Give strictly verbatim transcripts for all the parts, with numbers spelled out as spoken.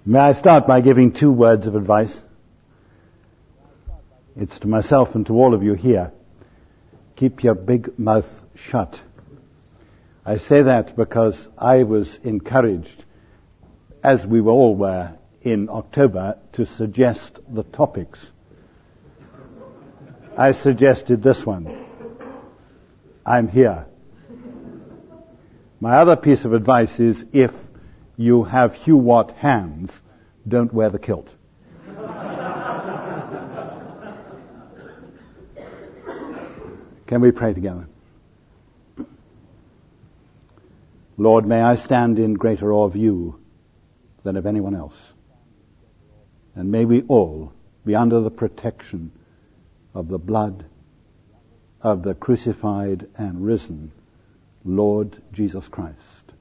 May I start by giving two words of advice? It's to myself and to all of you here. Keep your big mouth shut. I say that because I was encouraged, as we all were in October, to suggest the topics. I suggested this one. I'm here. My other piece of advice is, if you have Hugh Watt hands, don't wear the kilt. Can we pray together? Lord, may I stand in greater awe of you than of anyone else. And may we all be under the protection of the blood of the crucified and risen Lord Jesus Christ.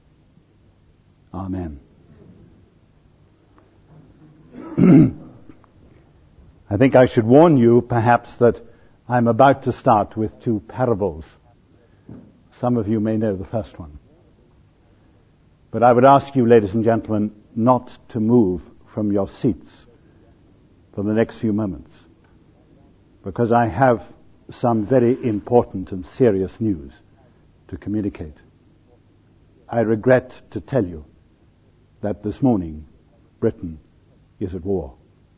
Amen. I think I should warn you, perhaps, that I'm about to start with two parables. Some of you may know the first one. But I would ask you, ladies and gentlemen, not to move from your seats for the next few moments, because I have some very important and serious news to communicate. I regret to tell you that this morning Britain is at war.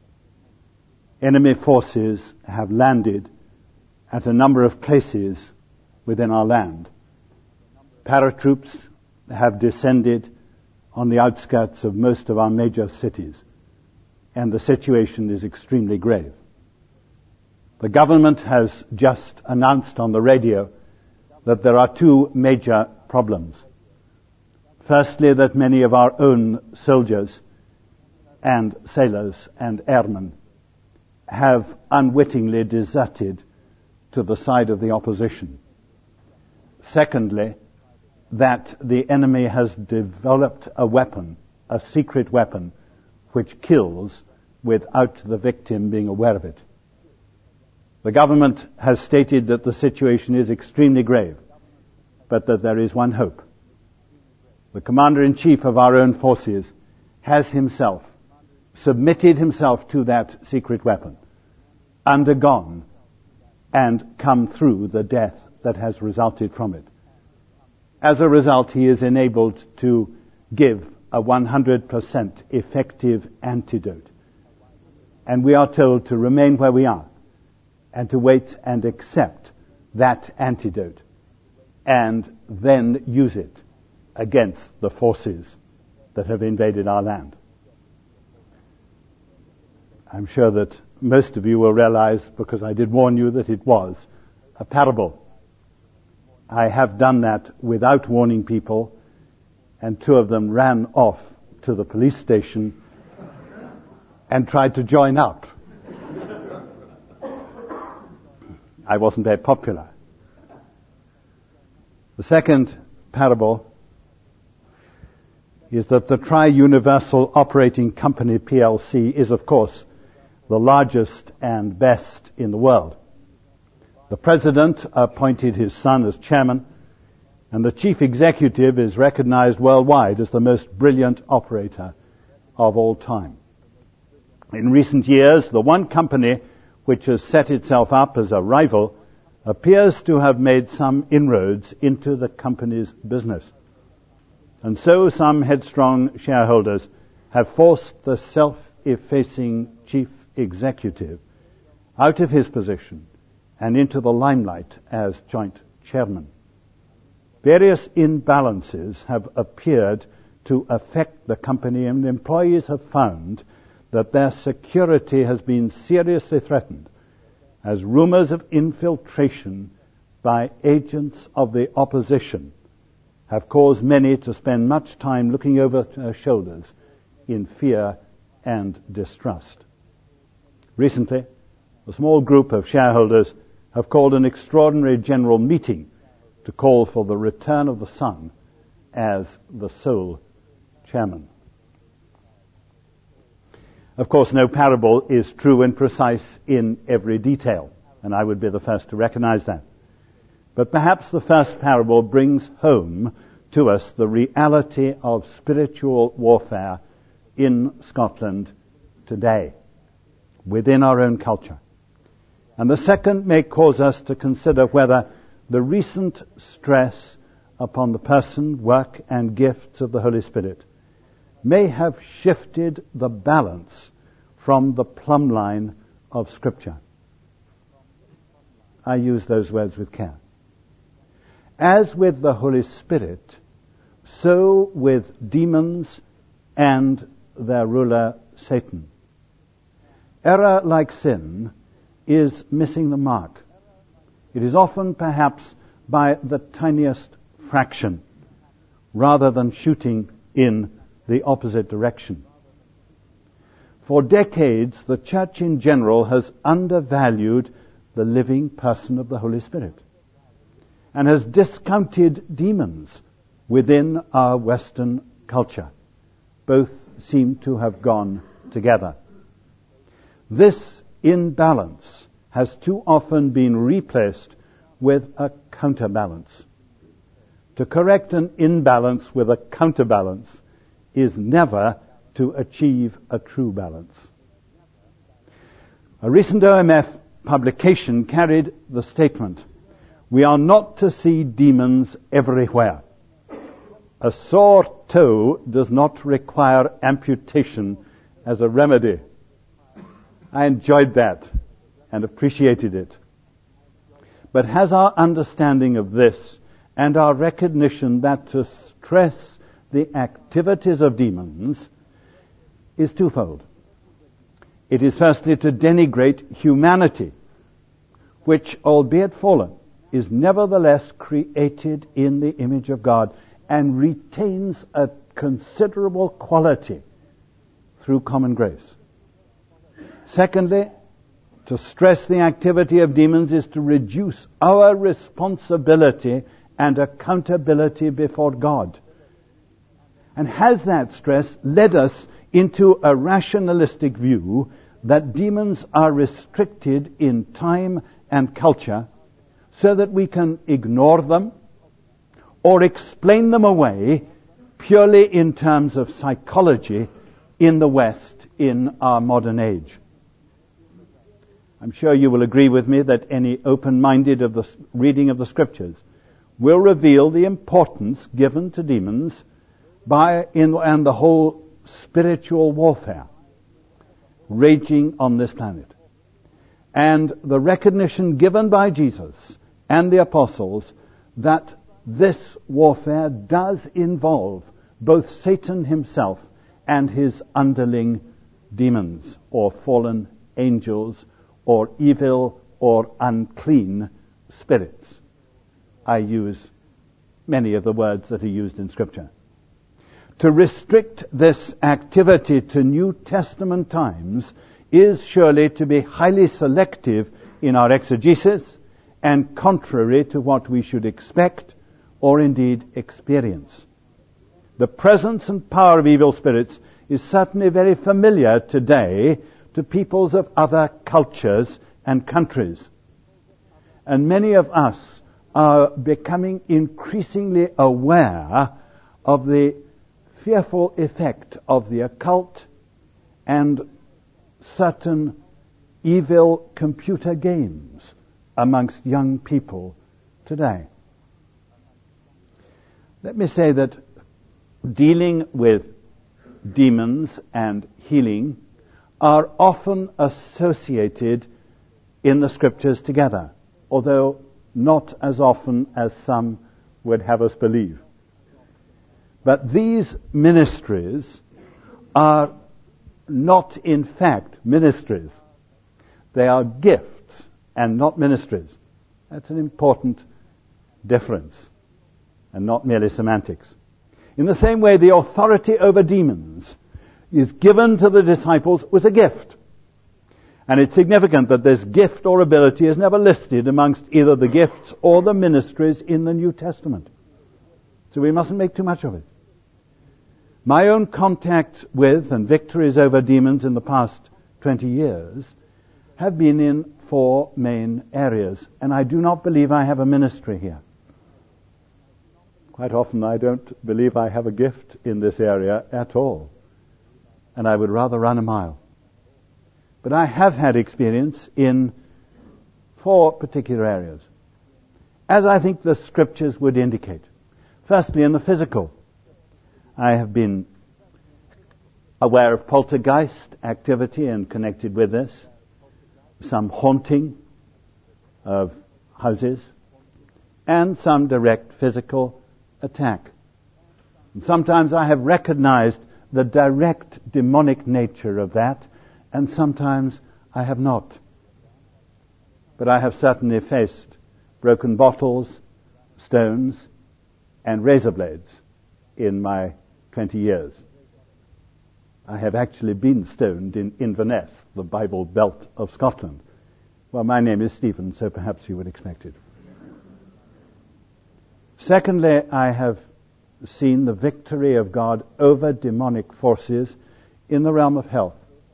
Enemy forces have landed at a number of places within our land. Paratroops have descended on the outskirts of most of our major cities, and the situation is extremely grave. The government has just announced on the radio that there are two major problems. Firstly, that many of our own soldiers and sailors and airmen have unwittingly deserted to the side of the opposition. Secondly, that the enemy has developed a weapon, a secret weapon, which kills without the victim being aware of it. The government has stated that the situation is extremely grave, but that there is one hope. The Commander-in-Chief of our own forces has himself submitted himself to that secret weapon, undergone, and come through the death that has resulted from it. As a result, he is enabled to give a one hundred percent effective antidote. And we are told to remain where we are and to wait and accept that antidote and then use it against the forces that have invaded our land. I'm sure that most of you will realize, because I did warn you, that it was a parable. I have done that without warning people, and two of them ran off to the police station and tried to join up. I wasn't very popular. The second parable is that the Tri-Universal Operating Company, P L C, is, of course, the largest and best in the world. The president appointed his son as chairman, and the chief executive is recognized worldwide as the most brilliant operator of all time. In recent years, the one company which has set itself up as a rival appears to have made some inroads into the company's business. And so some headstrong shareholders have forced the self-effacing chief executive out of his position and into the limelight as joint chairman. Various imbalances have appeared to affect the company, and employees have found that their security has been seriously threatened as rumors of infiltration by agents of the opposition have caused many to spend much time looking over their shoulders in fear and distrust. Recently, a small group of shareholders have called an extraordinary general meeting to call for the return of the son as the sole chairman. Of course, no parable is true and precise in every detail, and I would be the first to recognize that. But perhaps the first parable brings home to us the reality of spiritual warfare in Scotland today, within our own culture. And the second may cause us to consider whether the recent stress upon the person, work, and gifts of the Holy Spirit may have shifted the balance from the plumb line of Scripture. I use those words with care. As with the Holy Spirit, so with demons and their ruler, Satan. Error, like sin, is missing the mark. It is often perhaps by the tiniest fraction, rather than shooting in the opposite direction. For decades, the church in general has undervalued the living person of the Holy Spirit and has discounted demons within our Western culture. Both seem to have gone together. This imbalance has too often been replaced with a counterbalance. To correct an imbalance with a counterbalance is never to achieve a true balance. A recent O M F publication carried the statement, "We are not to see demons everywhere. A sore toe does not require amputation as a remedy." I enjoyed that and appreciated it. But has our understanding of this and our recognition that to stress the activities of demons is twofold. It is firstly to denigrate humanity, which, albeit fallen, is nevertheless created in the image of God and retains a considerable quality through common grace. Secondly, to stress the activity of demons is to reduce our responsibility and accountability before God. And has that stress led us into a rationalistic view that demons are restricted in time and culture so that we can ignore them or explain them away purely in terms of psychology in the West in our modern age? I'm sure you will agree with me that any open-minded of the reading of the Scriptures will reveal the importance given to demons by in, and the whole spiritual warfare raging on this planet. And the recognition given by Jesus and the apostles that this warfare does involve both Satan himself and his underling demons, or fallen angels, or evil or unclean spirits. I use many of the words that are used in Scripture. To restrict this activity to New Testament times is surely to be highly selective in our exegesis and contrary to what we should expect or indeed experience. The presence and power of evil spirits is certainly very familiar today to peoples of other cultures and countries. And many of us are becoming increasingly aware of the fearful effect of the occult and certain evil computer games amongst young people today. Let me say that dealing with demons and healing are often associated in the Scriptures together, although not as often as some would have us believe. But these ministries are not in fact ministries. They are gifts and not ministries. That's an important difference and not merely semantics. In the same way, the authority over demons is given to the disciples was a gift. And it's significant that this gift or ability is never listed amongst either the gifts or the ministries in the New Testament. So we mustn't make too much of it. My own contact with and victories over demons in the past twenty years have been in four main areas, and I do not believe I have a ministry here. Quite often I don't believe I have a gift in this area at all. and I would rather run a mile. But I have had experience in four particular areas, as I think the scriptures would indicate. Firstly, in the physical, I have been aware of poltergeist activity and connected with this, some haunting of houses, and some direct physical attack. And sometimes I have recognized the direct demonic nature of that, and sometimes I have not. But I have certainly faced broken bottles, stones, and razor blades in my twenty years. I have actually been stoned in Inverness, the Bible Belt of Scotland. Well, my name is Stephen, so perhaps you would expect it. Secondly, I have seen the victory of God over demonic forces in the realm of health.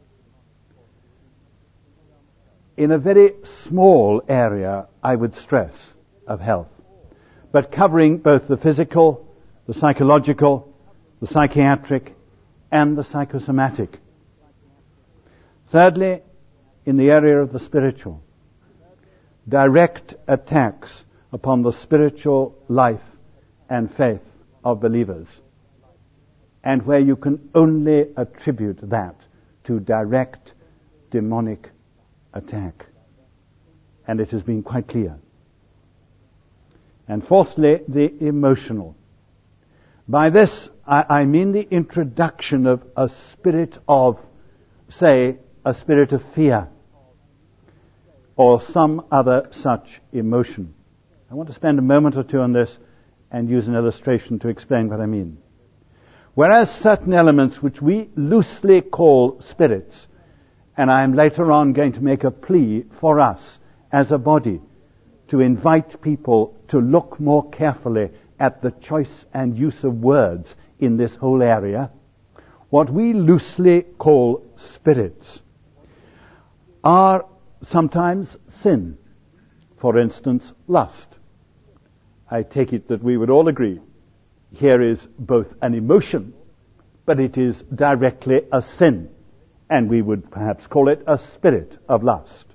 In a very small area, I would stress, of health, but covering both the physical, the psychological, the psychiatric, and the psychosomatic. Thirdly, in the area of the spiritual, direct attacks upon the spiritual life and faith of believers, and where you can only attribute that to direct demonic attack. And it has been quite clear. And fourthly, the emotional. By this, I, I mean the introduction of a spirit of, say, a spirit of fear, or some other such emotion. I want to spend a moment or two on this and use an illustration to explain what I mean. Whereas certain elements which we loosely call spirits, and I am later on going to make a plea for us as a body to invite people to look more carefully at the choice and use of words in this whole area. What we loosely call spirits are sometimes sin. For instance, lust. I take it that we would all agree here is both an emotion, but it is directly a sin, and we would perhaps call it a spirit of lust.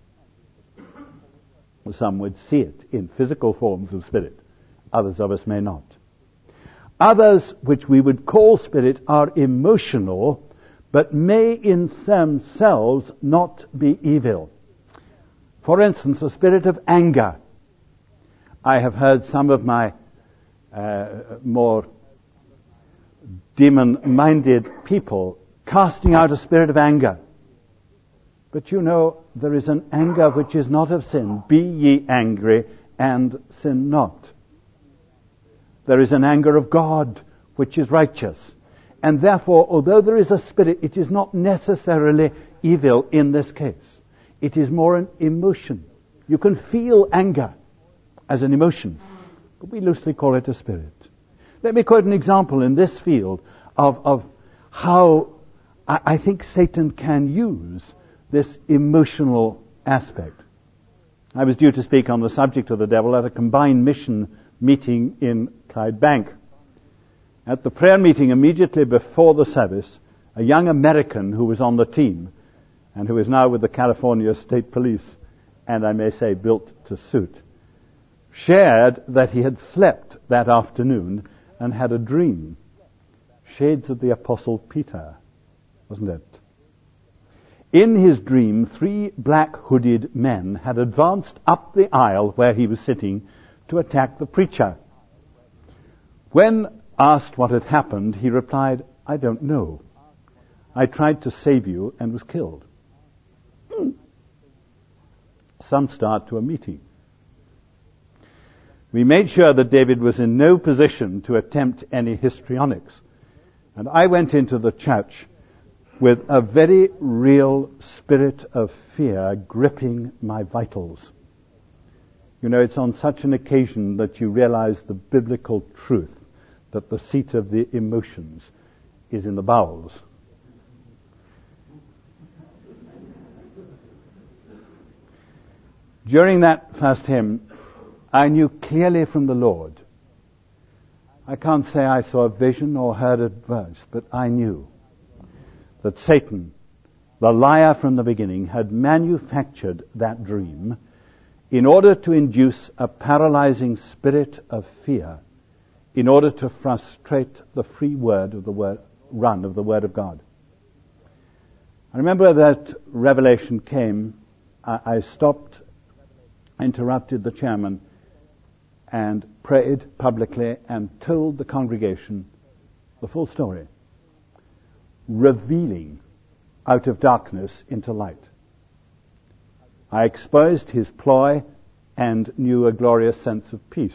Some would see it in physical forms of spirit. Others of us may not. Others, which we would call spirit, are emotional, but may in themselves not be evil. For instance, a spirit of anger. I have heard some of my uh, more demon-minded people casting out a spirit of anger. But you know, there is an anger which is not of sin. Be ye angry and sin not. There is an anger of God which is righteous. And therefore, although there is a spirit, it is not necessarily evil in this case. It is more an emotion. You can feel anger as an emotion, but we loosely call it a spirit. Let me quote an example in this field of, of how I, I think Satan can use this emotional aspect. I was due to speak on the subject of the devil at a combined mission meeting in Clydebank. At the prayer meeting immediately before the service, a young American who was on the team and who is now with the California State Police, and I may say built to suit, shared that he had slept that afternoon and had a dream. Shades of the Apostle Peter, wasn't it? In his dream, three black-hooded men had advanced up the aisle where he was sitting to attack the preacher. When asked what had happened, he replied, "I don't know. I tried to save you and was killed." Hmm. Some start to a meeting. We made sure that David was in no position to attempt any histrionics. And I went into the church with a very real spirit of fear gripping my vitals. You know, it's on such an occasion that you realize the biblical truth that the seat of the emotions is in the bowels. During that first hymn, I knew clearly from the Lord. I can't say I saw a vision or heard a verse, but I knew that Satan, the liar from the beginning, had manufactured that dream in order to induce a paralyzing spirit of fear, in order to frustrate the free word of the word, run of the Word of God. I remember that revelation came. I, I stopped, interrupted the chairman, and prayed publicly and told the congregation the full story, revealing out of darkness into light. I exposed his ploy and knew a glorious sense of peace.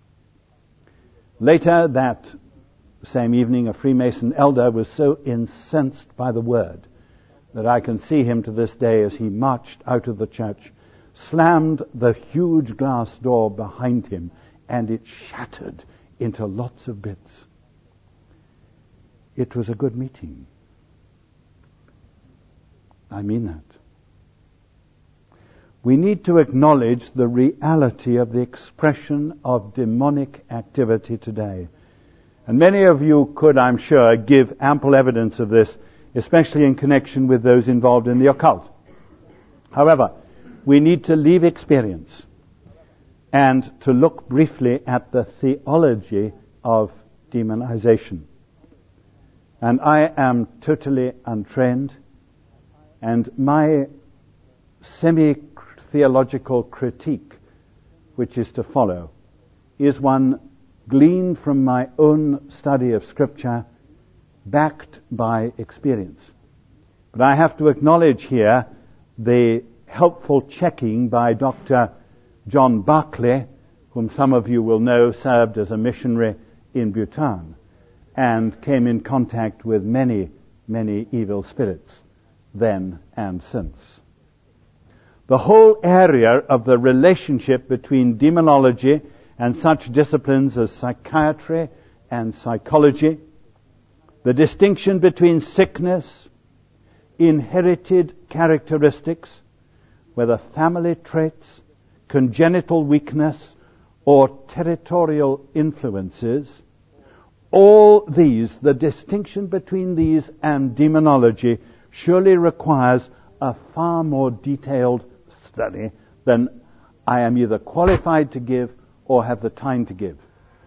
Later that same evening, a Freemason elder was so incensed by the word that I can see him to this day as he marched out of the church, slammed the huge glass door behind him, and it shattered into lots of bits. It was a good meeting. I mean that. We need to acknowledge the reality of the expression of demonic activity today. And many of you could, I'm sure, give ample evidence of this, especially in connection with those involved in the occult. However, we need to leave experience and to look briefly at the theology of demonization. And I am totally untrained, and my semi-theological critique, which is to follow, is one gleaned from my own study of Scripture, backed by experience. But I have to acknowledge here the helpful checking by Doctor John Barclay, whom some of you will know served as a missionary in Bhutan and came in contact with many, many evil spirits then and since. The whole area of the relationship between demonology and such disciplines as psychiatry and psychology, the distinction between sickness, inherited characteristics, whether family traits, congenital weakness, or territorial influences, all these, the distinction between these and demonology, surely requires a far more detailed study than I am either qualified to give or have the time to give.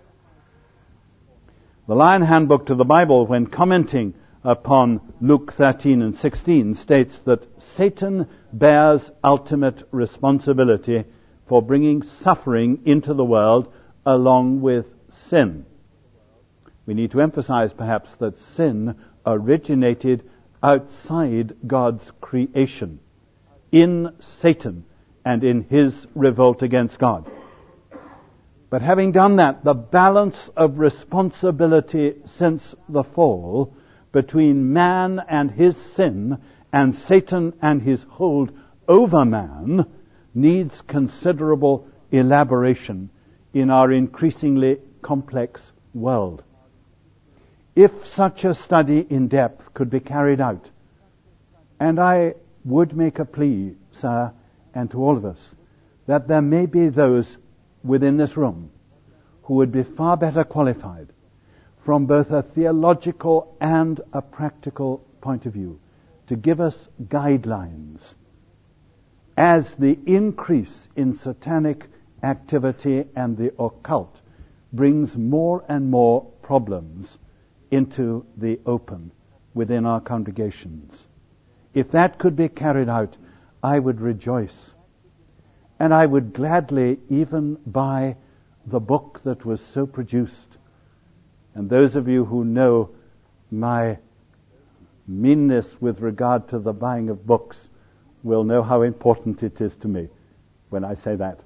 The Lion Handbook to the Bible, when commenting upon Luke thirteen and sixteen, states that Satan bears ultimate responsibility for bringing suffering into the world along with sin. We need to emphasize perhaps that sin originated outside God's creation, in Satan and in his revolt against God. But having done that, the balance of responsibility since the fall between man and his sin and Satan and his hold over man needs considerable elaboration in our increasingly complex world. If such a study in depth could be carried out, and I would make a plea, sir, and to all of us, that there may be those within this room who would be far better qualified from both a theological and a practical point of view to give us guidelines as the increase in satanic activity and the occult brings more and more problems into the open within our congregations. If that could be carried out, I would rejoice. And I would gladly even buy the book that was so produced. And those of you who know my meanness with regard to the buying of books will know how important it is to me when I say that.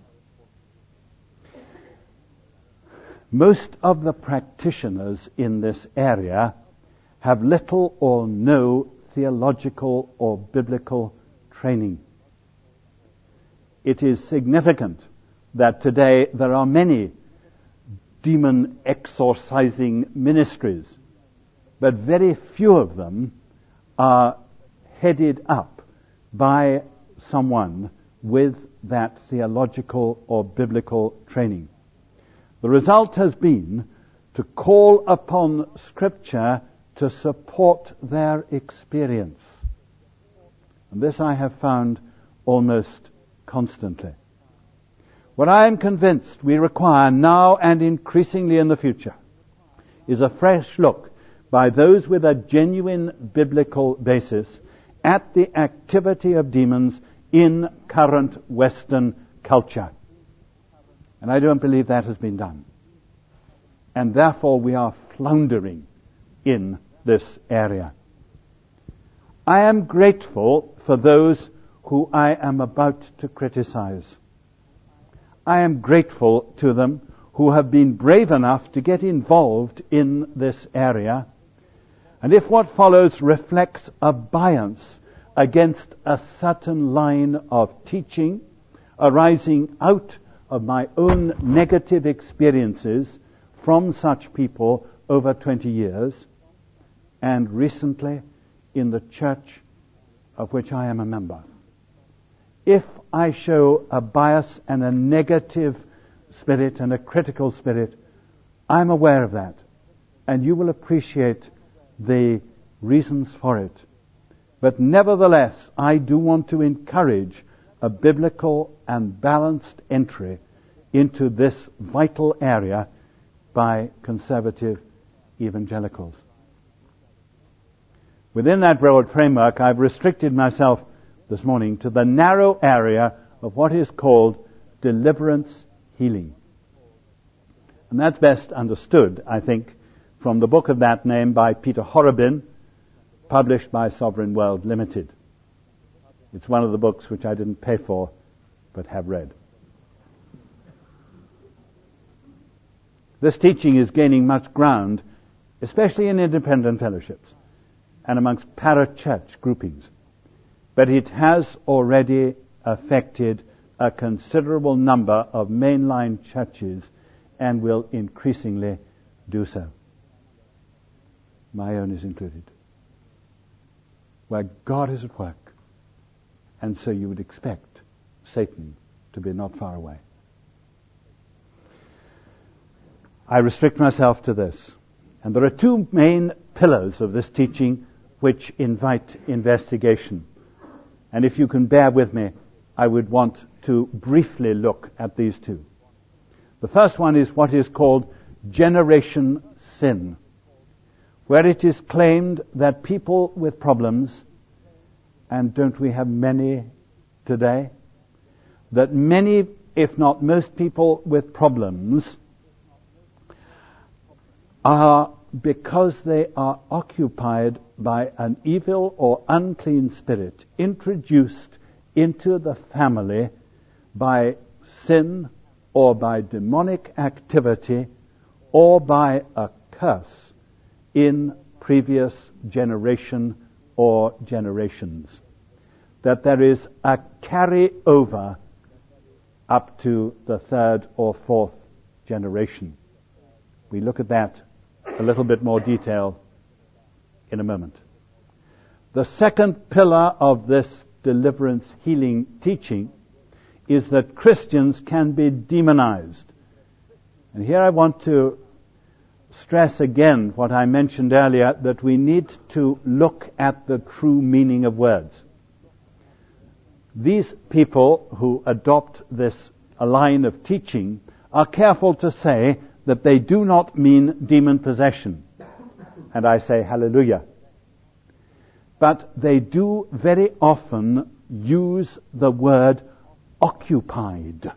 Most of the practitioners in this area have little or no theological or biblical training. It is significant that today there are many demon exorcising ministries, but very few of them are headed up by someone with that theological or biblical training. The result has been to call upon Scripture to support their experience. And this I have found almost constantly. What I am convinced we require now and increasingly in the future is a fresh look by those with a genuine biblical basis at the activity of demons in current Western culture. And I don't believe that has been done. And therefore we are floundering in this area. I am grateful for those who I am about to criticize. I am grateful to them who have been brave enough to get involved in this area. And if what follows reflects a bias against a certain line of teaching arising out of my own negative experiences from such people over twenty years, and recently in the church of which I am a member. If I show a bias and a negative spirit and a critical spirit, I'm aware of that, and you will appreciate the reasons for it. But nevertheless, I do want to encourage a biblical and balanced entry into this vital area by conservative evangelicals. Within that broad framework, I've restricted myself this morning to the narrow area of what is called deliverance healing. And that's best understood, I think, from the book of that name by Peter Horobin, published by Sovereign World Limited. It's one of the books which I didn't pay for, but have read. This teaching is gaining much ground, especially in independent fellowships and amongst parachurch groupings. But it has already affected a considerable number of mainline churches and will increasingly do so. My own is included. Where God is at work, and so you would expect Satan to be not far away. I restrict myself to this. And there are two main pillars of this teaching which invite investigation. And if you can bear with me, I would want to briefly look at these two. The first one is what is called generation sin, where it is claimed that people with problems, and don't we have many today, that many, if not most people with problems are, because they are occupied by an evil or unclean spirit, introduced into the family by sin or by demonic activity or by a curse in previous generation or generations. That there is a carry over up to the third or fourth generation. We look at that a little bit more detail in a moment. The second pillar of this deliverance healing teaching is that Christians can be demonized. And here I want to stress again what I mentioned earlier, that we need to look at the true meaning of words. These people who adopt this line of teaching are careful to say that they do not mean demon possession. And I say hallelujah. But they do very often use the word occupied.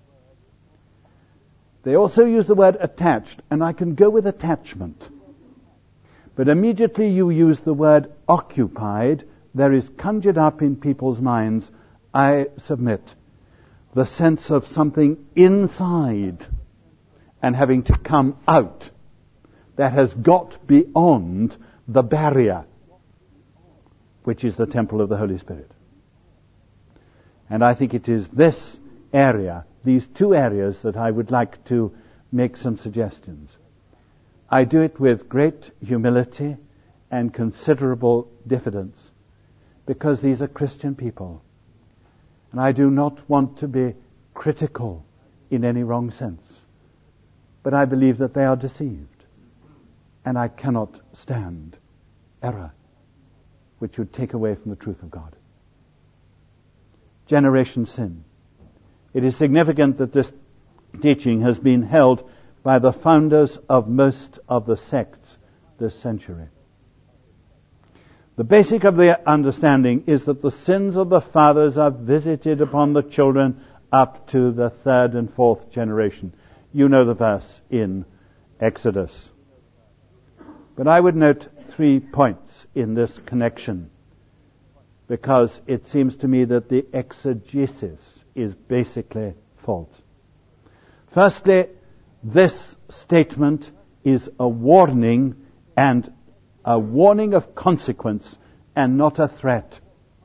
They also use the word attached, and I can go with attachment. But immediately you use the word occupied, there is conjured up in people's minds, I submit, the sense of something inside and having to come out that has got beyond the barrier, which is the temple of the Holy Spirit. And I think it is this area, these two areas, that I would like to make some suggestions. I do it with great humility and considerable diffidence, because these are Christian people. And I do not want to be critical in any wrong sense. But I believe that they are deceived. And I cannot stand error which would take away from the truth of God. Generation sin. It is significant that this teaching has been held by the founders of most of the sects this century. The basic of the understanding is that the sins of the fathers are visited upon the children up to the third and fourth generation. You know the verse in Exodus. But I would note three points in this connection, because it seems to me that the exegesis is basically false. Firstly, this statement is a warning, and a warning of consequence and not a threat.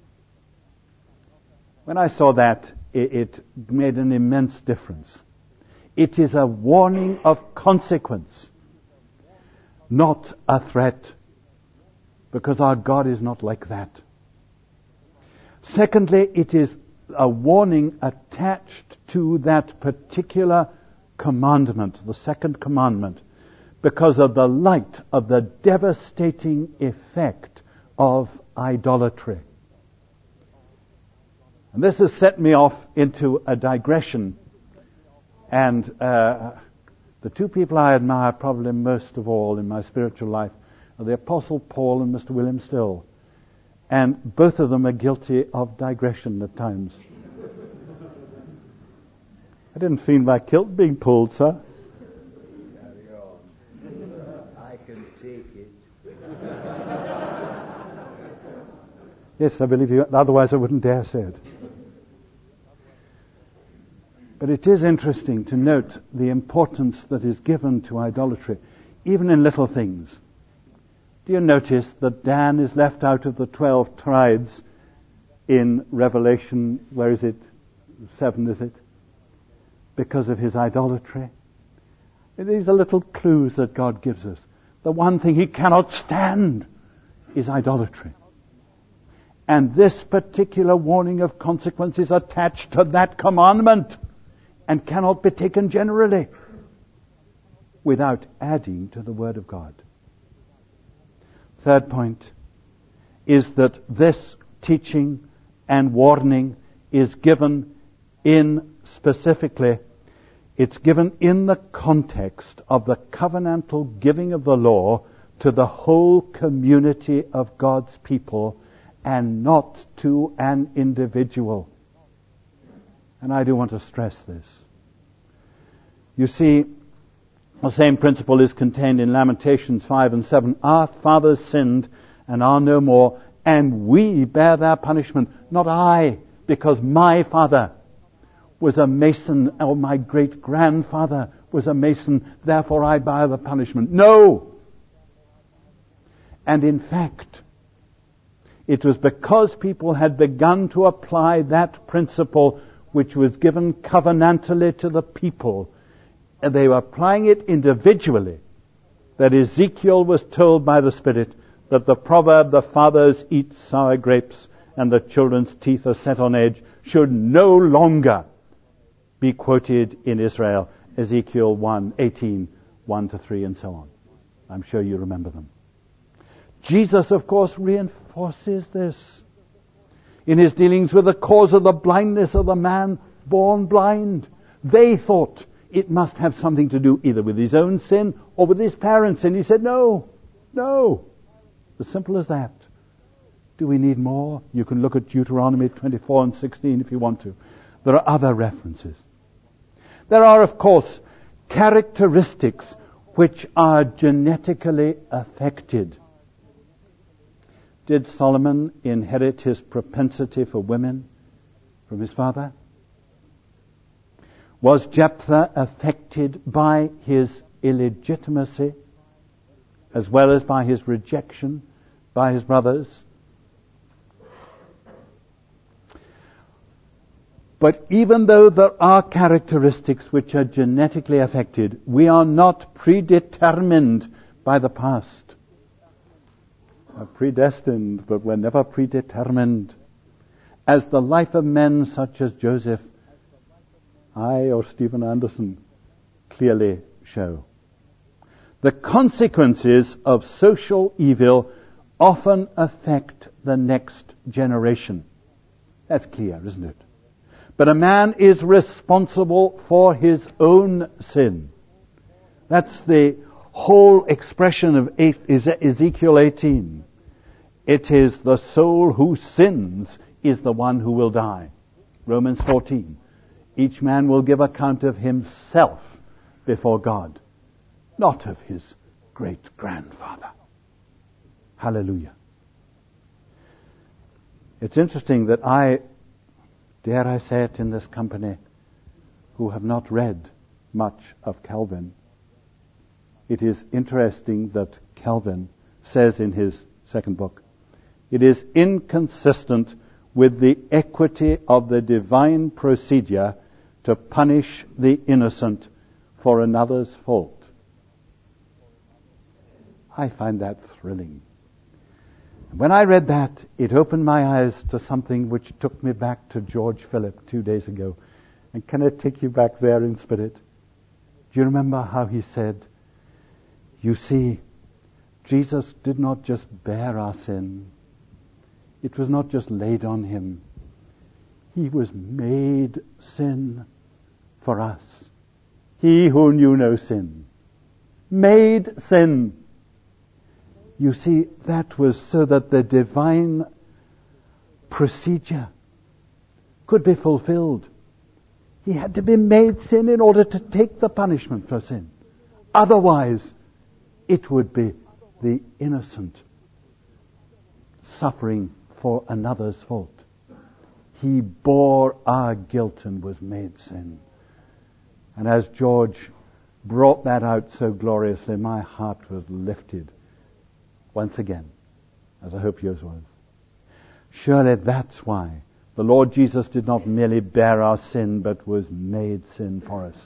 When I saw that, it, it made an immense difference. It is a warning of consequence, not a threat, because our God is not like that. Secondly, it is a warning attached to that particular commandment, the second commandment, because of the light of the devastating effect of idolatry. And this has set me off into a digression. And uh, the two people I admire probably most of all in my spiritual life are the Apostle Paul and Mister William Still. And both of them are guilty of digression at times. I didn't feel my kilt being pulled, sir. Carry on. I can take it. Yes, I believe you. Otherwise I wouldn't dare say it. But it is interesting to note the importance that is given to idolatry, even in little things. Do you notice that Dan is left out of the twelve tribes in Revelation, where is it? Seven, is it? Because of his idolatry. These are little clues that God gives us. The one thing he cannot stand is idolatry. And this particular warning of consequence is attached to that commandment and cannot be taken generally without adding to the Word of God. Third point is that this teaching and warning is given in specifically, it's given in the context of the covenantal giving of the law to the whole community of God's people and not to an individual. And I do want to stress this. You see, the same principle is contained in Lamentations five and seven. Our fathers sinned and are no more, and we bear their punishment. Not I, because my father was a mason, or my great-grandfather was a mason, therefore I bear the punishment. No! And in fact, it was because people had begun to apply that principle which was given covenantally to the people, and they were applying it individually, that Ezekiel was told by the Spirit that the proverb, the fathers eat sour grapes and the children's teeth are set on edge, should no longer be quoted in Israel. Ezekiel one, eighteen, one to three, and so on. I'm sure you remember them. Jesus, of course, reinforces this in his dealings with the cause of the blindness of the man born blind. They thought it must have something to do either with his own sin or with his parents' sin. He said, no, no. As simple as that. Do we need more? You can look at Deuteronomy twenty-four and sixteen if you want to. There are other references. There are, of course, characteristics which are genetically affected. Did Solomon inherit his propensity for women from his father? Was Jephthah affected by his illegitimacy as well as by his rejection by his brothers? But even though there are characteristics which are genetically affected, we are not predetermined by the past. We're predestined, but we're never predetermined. As the life of men such as Joseph, I or Stephen Anderson clearly show. The consequences of social evil often affect the next generation. That's clear, isn't it? But a man is responsible for his own sin. That's the whole expression of Ezekiel eighteen. It is the soul who sins is the one who will die. Romans fourteen. Each man will give account of himself before God, not of his great-grandfather. Hallelujah. It's interesting that I, dare I say it in this company, who have not read much of Calvin, it is interesting that Calvin says in his second book, it is inconsistent with the equity of the divine procedure to punish the innocent for another's fault. I find that thrilling. When I read that, it opened my eyes to something which took me back to George Phillip two days ago. And can I take you back there in spirit? Do you remember how he said, you see, Jesus did not just bear our sin. It was not just laid on him. He was made sin for us. He who knew no sin. Made sin. You see, that was so that the divine procedure could be fulfilled. He had to be made sin in order to take the punishment for sin. Otherwise, it would be the innocent suffering for another's fault. He bore our guilt and was made sin. And as George brought that out so gloriously, my heart was lifted once again, as I hope yours was. Surely that's why the Lord Jesus did not merely bear our sin, but was made sin for us.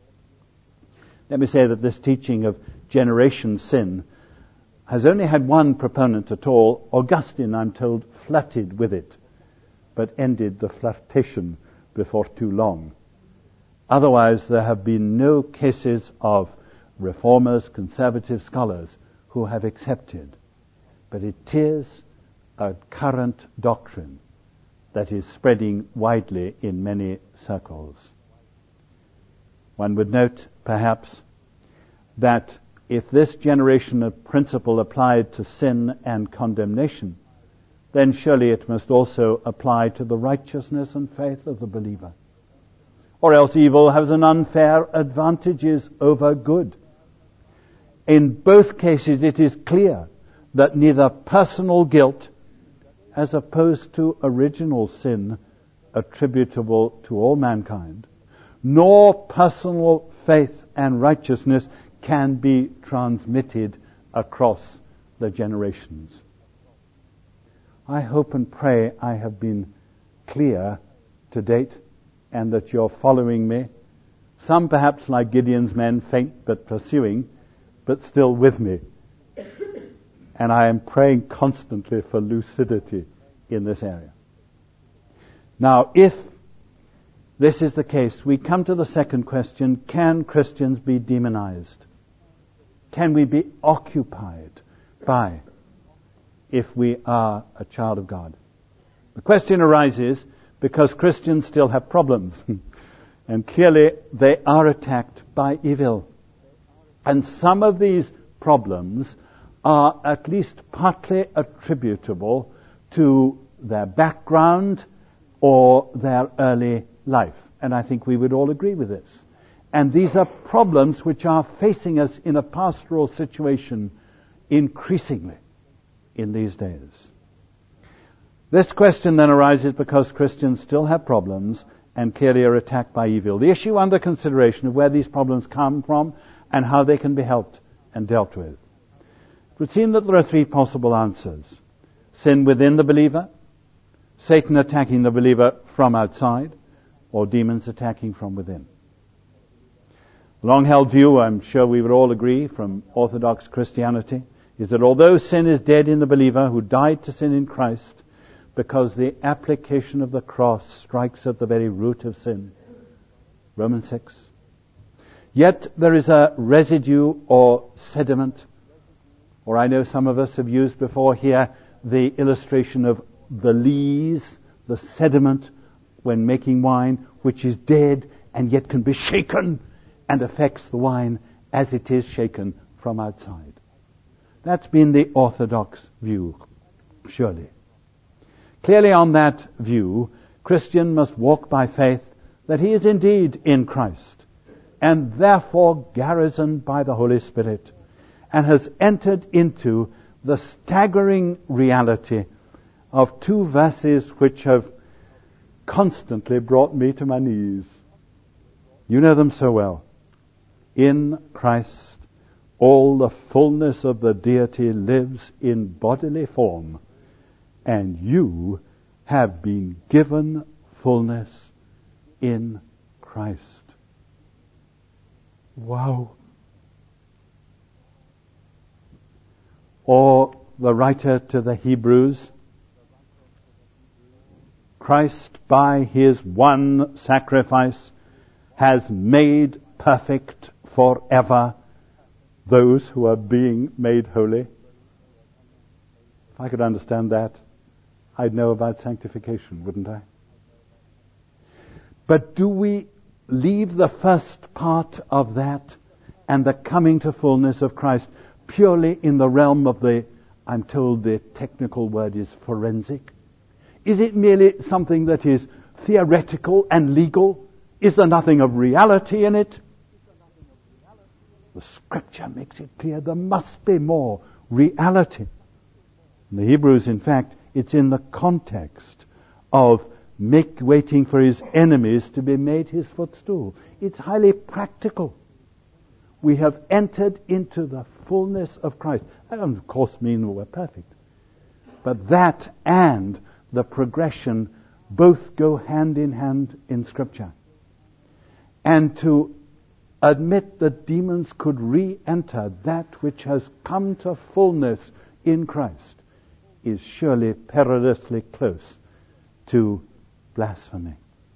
Let me say that this teaching of generation sin has only had one proponent at all. Augustine, I'm told, flirted with it, but ended the flirtation before too long. Otherwise, there have been no cases of reformers, conservative scholars who have accepted. But it is a current doctrine that is spreading widely in many circles. One would note, perhaps, that if this generation of principle applied to sin and condemnation, then surely it must also apply to the righteousness and faith of the believer. Or else evil has an unfair advantages over good. In both cases it is clear that neither personal guilt, as opposed to original sin attributable to all mankind, nor personal faith and righteousness can be transmitted across the generations. I hope and pray I have been clear to date and that you're following me. Some perhaps like Gideon's men, faint but pursuing, but still with me. And I am praying constantly for lucidity in this area. Now, if this is the case, we come to the second question: can Christians be demonized? Can we be occupied by if we are a child of God? The question arises because Christians still have problems. And clearly they are attacked by evil. And some of these problems are at least partly attributable to their background or their early life. And I think we would all agree with this. And these are problems which are facing us in a pastoral situation increasingly in these days. This question then arises because Christians still have problems and clearly are attacked by evil. The issue under consideration of where these problems come from and how they can be helped and dealt with. It would seem that there are three possible answers. Sin within the believer, Satan attacking the believer from outside, or demons attacking from within. Long-held view, I'm sure we would all agree, from Orthodox Christianity, is that although sin is dead in the believer who died to sin in Christ, because the application of the cross strikes at the very root of sin, Romans six, yet there is a residue or sediment Or I know some of us have used before here the illustration of the lees, the sediment, when making wine, which is dead and yet can be shaken and affects the wine as it is shaken from outside. That's been the orthodox view, surely. Clearly on that view, Christian must walk by faith that he is indeed in Christ, and therefore garrisoned by the Holy Spirit, and has entered into the staggering reality of two verses which have constantly brought me to my knees. You know them so well. In Christ, all the fullness of the deity lives in bodily form, and you have been given fullness in Christ. Wow. Or the writer to the Hebrews, Christ by his one sacrifice has made perfect forever those who are being made holy. If I could understand that, I'd know about sanctification, wouldn't I? But do we leave the first part of that and the coming to fullness of Christ purely in the realm of the, I'm told the technical word is forensic? Is it merely something that is theoretical and legal? Is there nothing of reality in it? The Scripture makes it clear there must be more reality. In the Hebrews, in fact, it's in the context of make waiting for his enemies to be made his footstool. It's highly practical. We have entered into the fullness of Christ. That doesn't, of course, mean we're perfect. But that and the progression both go hand in hand in Scripture. And to admit that demons could re-enter that which has come to fullness in Christ is surely perilously close to blasphemy.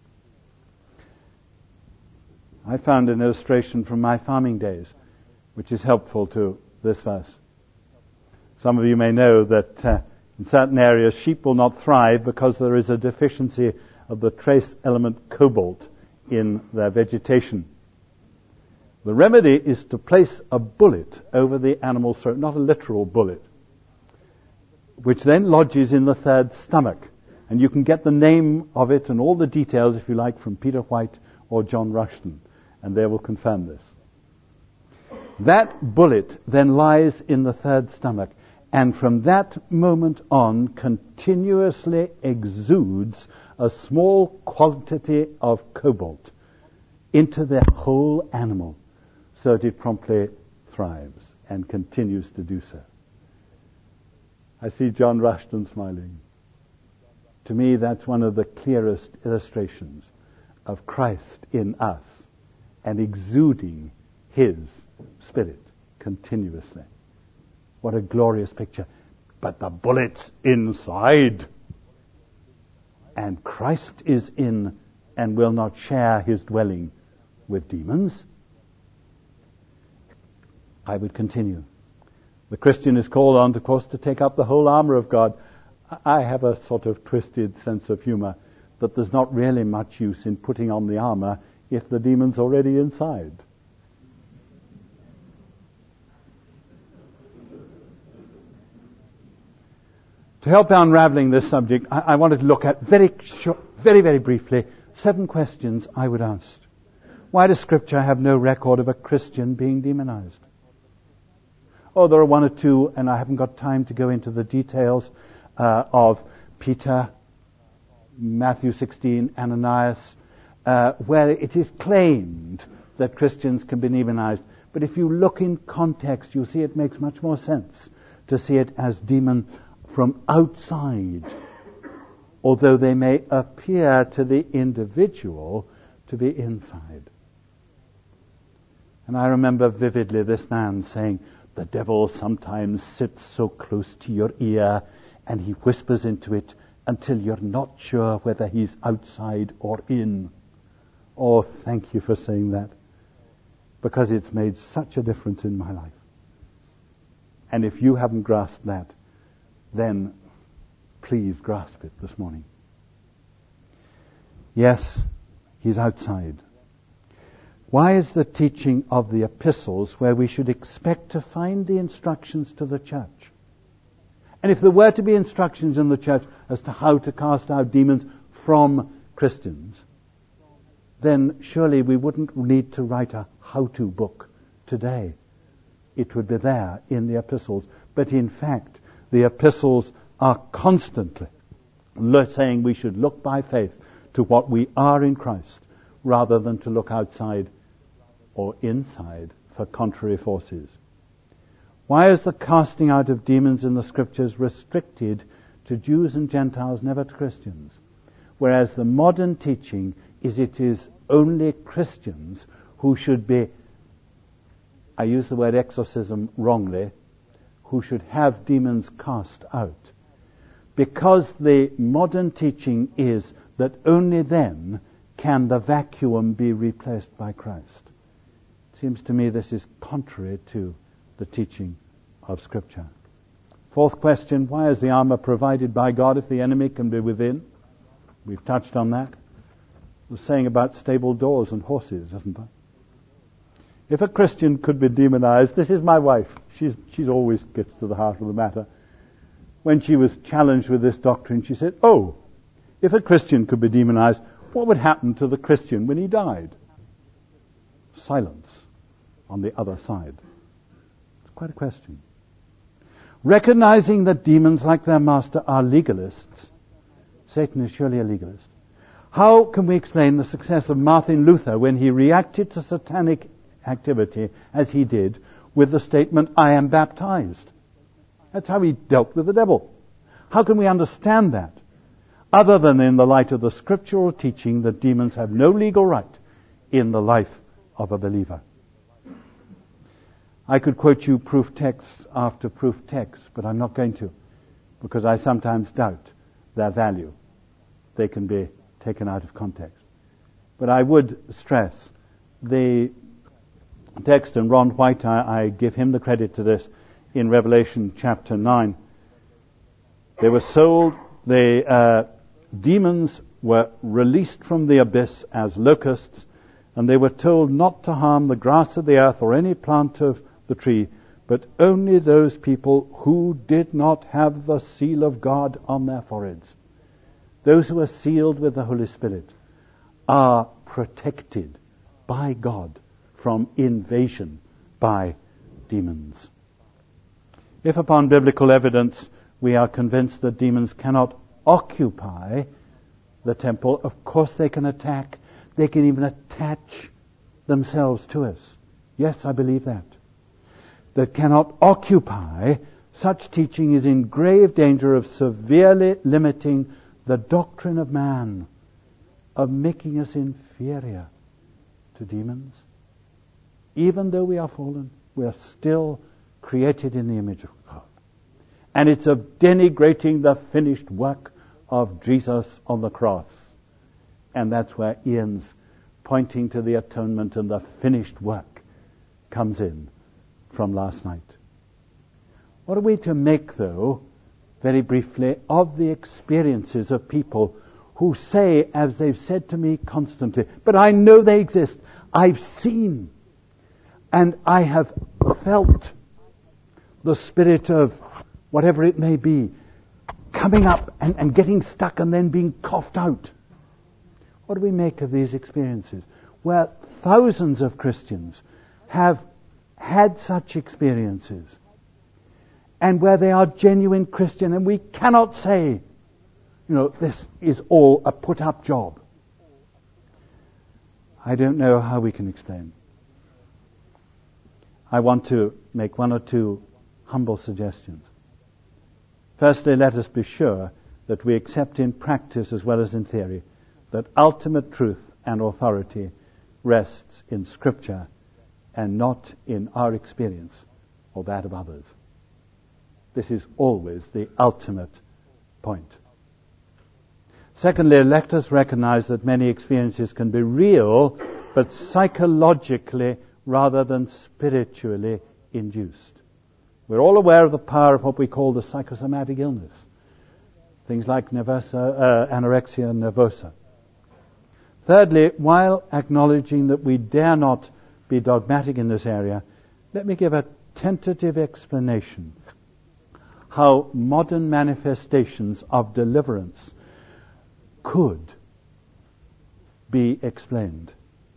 I found an illustration from my farming days which is helpful to this verse. Some of you may know that uh, in certain areas sheep will not thrive because there is a deficiency of the trace element cobalt in their vegetation. The remedy is to place a bullet over the animal's throat, not a literal bullet, which then lodges in the third stomach. And you can get the name of it and all the details, if you like, from Peter White or John Rushton, and they will confirm this. That bullet then lies in the third stomach, and from that moment on continuously exudes a small quantity of cobalt into the whole animal, so that it promptly thrives and continues to do so. I see John Rushton smiling. To me, that's one of the clearest illustrations of Christ in us and exuding his Spirit continuously. What a glorious picture. But the bullet's inside. And Christ is in and will not share his dwelling with demons. I would continue. The Christian is called on, of course, to take up the whole armor of God. I have a sort of twisted sense of humor that there's not really much use in putting on the armor if the demon's already inside. To help unraveling this subject, I, I wanted to look at very short, very, very briefly seven questions I would ask. Why does Scripture have no record of a Christian being demonized? Oh, there are one or two, and I haven't got time to go into the details uh, of Peter, Matthew sixteen, Ananias, uh, where it is claimed that Christians can be demonized. But if you look in context, you'll see it makes much more sense to see it as demon from outside, although they may appear to the individual to be inside. And I remember vividly this man saying, the devil sometimes sits so close to your ear and he whispers into it until you're not sure whether he's outside or in. Oh, thank you for saying that, because it's made such a difference in my life. And if you haven't grasped that, then please grasp it this morning. Yes, he's outside. Why is the teaching of the epistles where we should expect to find the instructions to the church? And if there were to be instructions in the church as to how to cast out demons from Christians, then surely we wouldn't need to write a how-to book today. It would be there in the epistles. But in fact, the epistles are constantly saying we should look by faith to what we are in Christ, rather than to look outside or inside for contrary forces. Why is the casting out of demons in the Scriptures restricted to Jews and Gentiles, never to Christians? Whereas the modern teaching is it is only Christians who should be, I use the word exorcism wrongly, who should have demons cast out. Because the modern teaching is that only then can the vacuum be replaced by Christ. It seems to me this is contrary to the teaching of Scripture. Fourth question, why is the armor provided by God if the enemy can be within? We've touched on that. The saying about stable doors and horses, isn't there? If a Christian could be demonized, this is my wife. She's she's always gets to the heart of the matter. When she was challenged with this doctrine, she said, oh, if a Christian could be demonized, what would happen to the Christian when he died? Silence on the other side. It's quite a question. Recognizing that demons, like their master, are legalists, Satan is surely a legalist. How can we explain the success of Martin Luther when he reacted to satanic activity as he did with the statement, I am baptized? That's how he dealt with the devil. How can we understand that other than in the light of the scriptural teaching that demons have no legal right in the life of a believer? I could quote you proof text after proof text, but I'm not going to, because I sometimes doubt their value. They can be taken out of context. But I would stress the text, and Ron White, I, I give him the credit to this, in Revelation chapter nine. They were sold, the uh, demons were released from the abyss as locusts, and they were told not to harm the grass of the earth or any plant of the tree, but only those people who did not have the seal of God on their foreheads. Those who are sealed with the Holy Spirit are protected by God from invasion by demons. If upon biblical evidence we are convinced that demons cannot occupy the temple, of course they can attack. They can even attach themselves to us. Yes, I believe that. That cannot occupy, such teaching is in grave danger of severely limiting the doctrine of man, of making us inferior to demons. Even though we are fallen, we are still created in the image of God. And it's of denigrating the finished work of Jesus on the cross. And that's where Ian's pointing to the atonement and the finished work comes in from last night. What are we to make, though, very briefly, of the experiences of people who say, as they've said to me constantly, but I know they exist, I've seen, and I have felt the spirit of whatever it may be coming up and, and getting stuck and then being coughed out. What do we make of these experiences where thousands of Christians have had such experiences and where they are genuine Christian, and we cannot say, you know, this is all a put-up job? I don't know how we can explain. I want to make one or two humble suggestions. Firstly, let us be sure that we accept in practice as well as in theory that ultimate truth and authority rests in Scripture and not in our experience or that of others. This is always the ultimate point. Secondly, let us recognize that many experiences can be real, but psychologically rather than spiritually induced. We're all aware of the power of what we call the psychosomatic illness. Things like nervosa, uh, anorexia nervosa. Thirdly, while acknowledging that we dare not be dogmatic in this area, let me give a tentative explanation how modern manifestations of deliverance could be explained.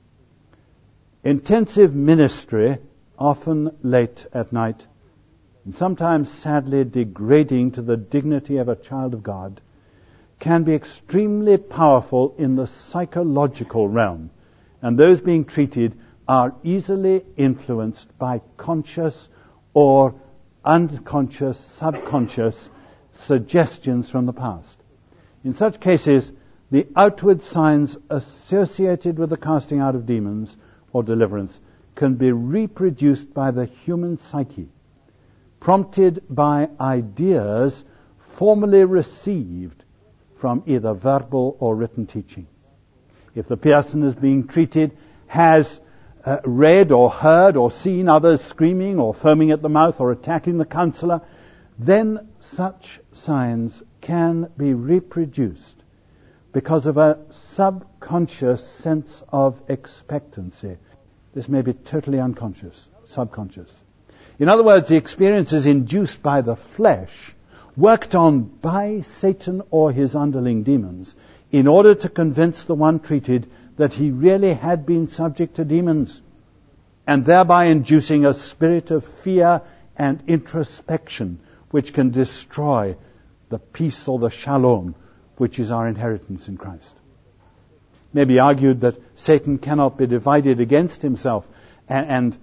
Intensive ministry, often late at night, and sometimes sadly degrading to the dignity of a child of God, can be extremely powerful in the psychological realm, and those being treated are easily influenced by conscious or unconscious, subconscious suggestions from the past. In such cases, the outward signs associated with the casting out of demons or deliverance can be reproduced by the human psyche, prompted by ideas formerly received from either verbal or written teaching. If the person is being treated has uh, read or heard or seen others screaming or foaming at the mouth or attacking the counselor, then such signs can be reproduced because of a subconscious sense of expectancy. This may be totally unconscious, subconscious. In other words, the experience is induced by the flesh, worked on by Satan or his underling demons, in order to convince the one treated that he really had been subject to demons, and thereby inducing a spirit of fear and introspection which can destroy the peace or the shalom which is our inheritance in Christ. It may be argued that Satan cannot be divided against himself, and, and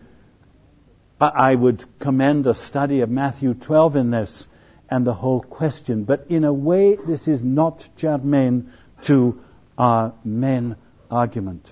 I would commend a study of Matthew twelve in this and the whole question. But in a way, this is not germane to our main argument.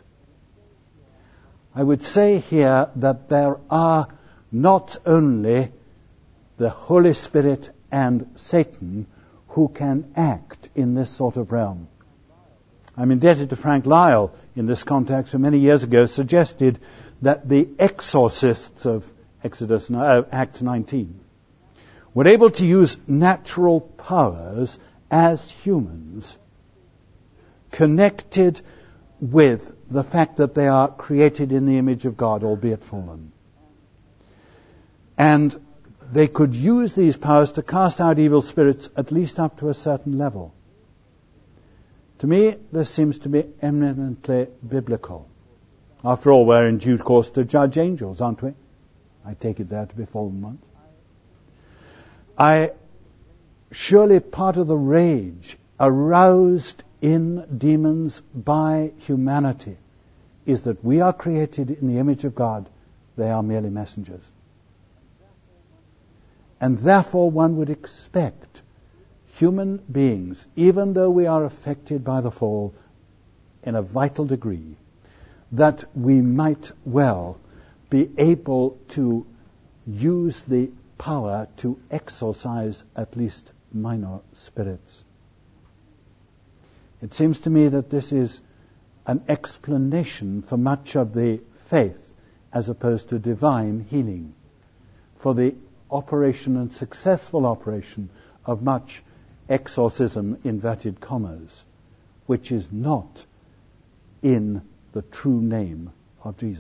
I would say here that there are not only the Holy Spirit and Satan who can act in this sort of realm. I'm indebted to Frank Lyle in this context, who many years ago suggested that the exorcists of Exodus, uh, Acts nineteen were able to use natural powers as humans, connected with the fact that they are created in the image of God, albeit fallen. And they could use these powers to cast out evil spirits at least up to a certain level. To me, this seems to be eminently biblical. After all, we're in due course to judge angels, aren't we? I take it there to be fallen ones. I surely part of the rage aroused in demons by humanity is that we are created in the image of God. They are merely messengers. And therefore one would expect human beings, even though we are affected by the fall in a vital degree, that we might well be able to use the power to exorcise at least minor spirits. It seems to me that this is an explanation for much of the faith as opposed to divine healing, for the operation and successful operation of much exorcism, inverted commas, which is not in the true name of Jesus.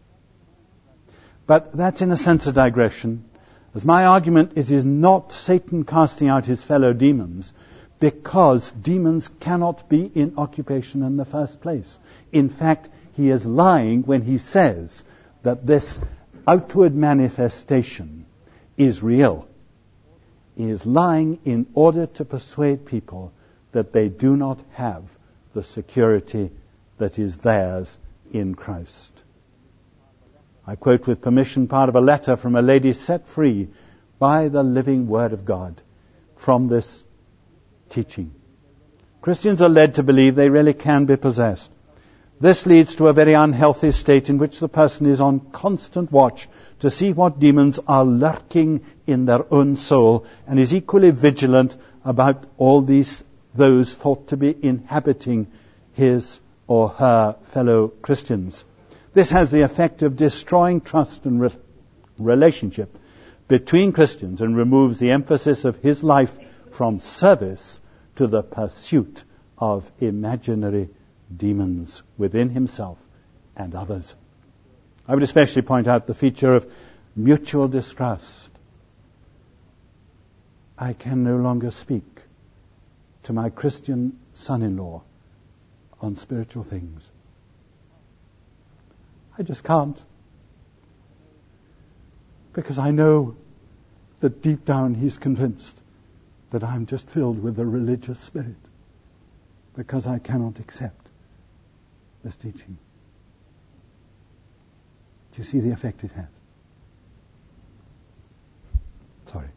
But that's in a sense a digression. As my argument, it is not Satan casting out his fellow demons, because demons cannot be in occupation in the first place. In fact, he is lying when he says that this outward manifestation is real. He is lying in order to persuade people that they do not have the security that is theirs in Christ. I quote with permission part of a letter from a lady set free by the living Word of God from this teaching. Christians are led to believe they really can be possessed. This leads to a very unhealthy state in which the person is on constant watch to see what demons are lurking in their own soul, and is equally vigilant about all these those thought to be inhabiting his or her fellow Christians. This has the effect of destroying trust and re- relationship between Christians and removes the emphasis of his life from service to the pursuit of imaginary demons within himself and others. I would especially point out the feature of mutual distrust. I can no longer speak to my Christian son-in-law on spiritual things. I just can't. Because I know that deep down he's convinced that I'm just filled with a religious spirit. Because I cannot accept this teaching. Do you see the effect it has? Sorry.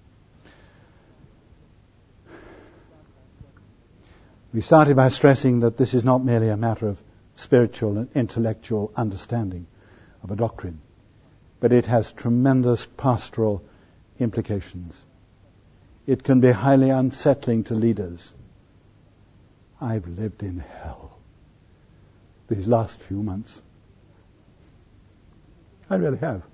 We started by stressing that this is not merely a matter of spiritual and intellectual understanding of a doctrine, but it has tremendous pastoral implications. It can be highly unsettling to leaders. I've lived in hell these last few months. I really have.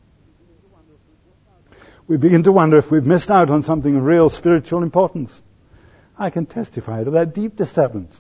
We begin to wonder if we've missed out on something of real spiritual importance. I can testify to that deep disturbance.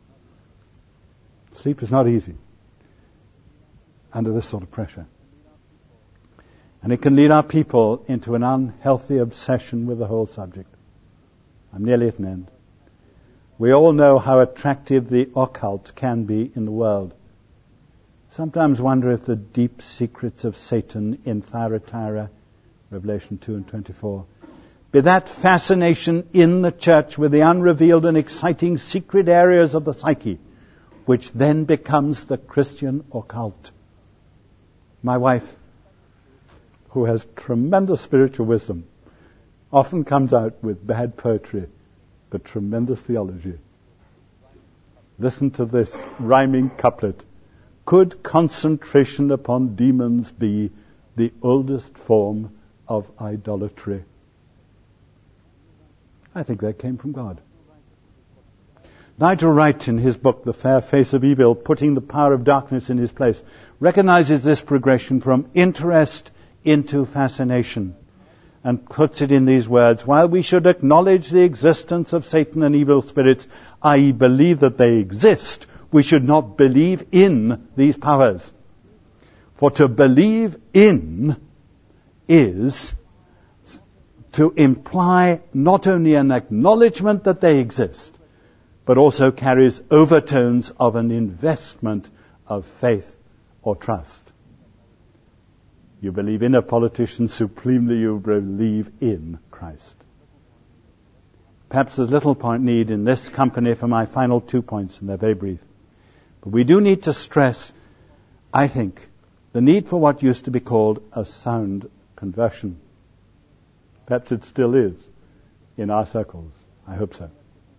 Sleep is not easy under this sort of pressure. And it can lead our people into an unhealthy obsession with the whole subject. I'm nearly at an end. We all know how attractive the occult can be in the world. Sometimes wonder if the deep secrets of Satan in Thyatira, Revelation two and twenty-four, be that fascination in the church with the unrevealed and exciting secret areas of the psyche, which then becomes the Christian occult. My wife, who has tremendous spiritual wisdom, often comes out with bad poetry, but tremendous theology. Listen to this rhyming couplet. Could concentration upon demons be the oldest form of idolatry? I think that came from God. Nigel Wright, in his book, The Fair Face of Evil, Putting the Power of Darkness in His Place, recognizes this progression from interest into fascination and puts it in these words: while we should acknowledge the existence of Satan and evil spirits, that is believe that they exist, we should not believe in these powers. For to believe in is to imply not only an acknowledgement that they exist, but also carries overtones of an investment of faith or trust. You believe in a politician, supremely you believe in Christ. Perhaps there's little point need in this company for my final two points, and they're very brief. But we do need to stress, I think, the need for what used to be called a sound conversion. Perhaps it still is in our circles. I hope so.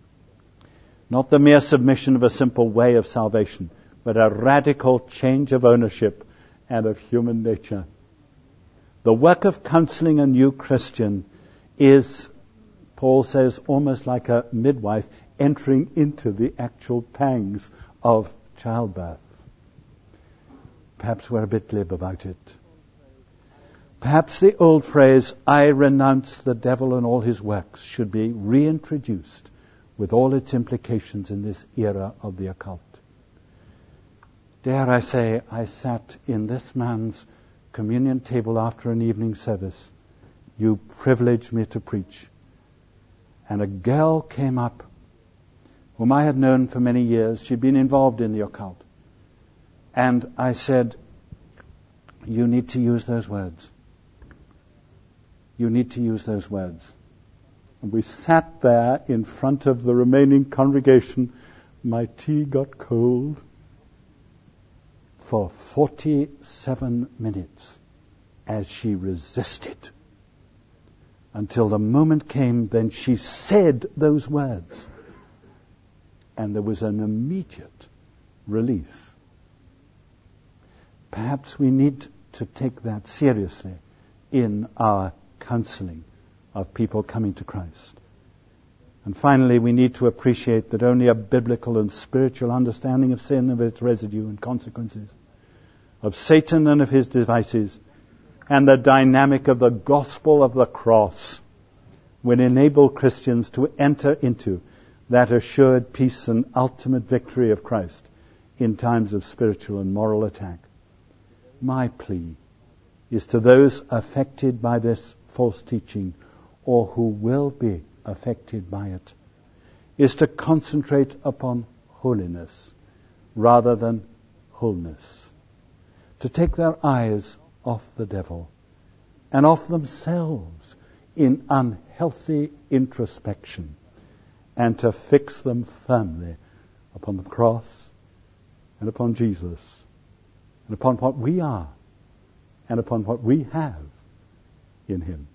Not the mere submission of a simple way of salvation, but a radical change of ownership and of human nature. The work of counseling a new Christian is, Paul says, almost like a midwife entering into the actual pangs of childbirth. Perhaps we're a bit glib about it. Perhaps the old phrase, I renounce the devil and all his works, should be reintroduced with all its implications in this era of the occult. Dare I say, I sat in this man's communion table after an evening service. You privileged me to preach. And a girl came up whom I had known for many years. She'd been involved in the occult. And I said, you need to use those words. You need to use those words. And we sat there in front of the remaining congregation. My tea got cold. For forty-seven minutes as she resisted. Until the moment came, then she said those words. And there was an immediate release. Perhaps we need to take that seriously in our counseling of people coming to Christ. And finally, we need to appreciate that only a biblical and spiritual understanding of sin, of its residue and consequences, of Satan and of his devices, and the dynamic of the gospel of the cross will enable Christians to enter into that assured peace and ultimate victory of Christ in times of spiritual and moral attack. My plea is to those affected by this false teaching, or who will be affected by it, is to concentrate upon holiness rather than wholeness. To take their eyes off the devil and off themselves in unhealthy introspection, and to fix them firmly upon the cross and upon Jesus and upon what we are and upon what we have in Him.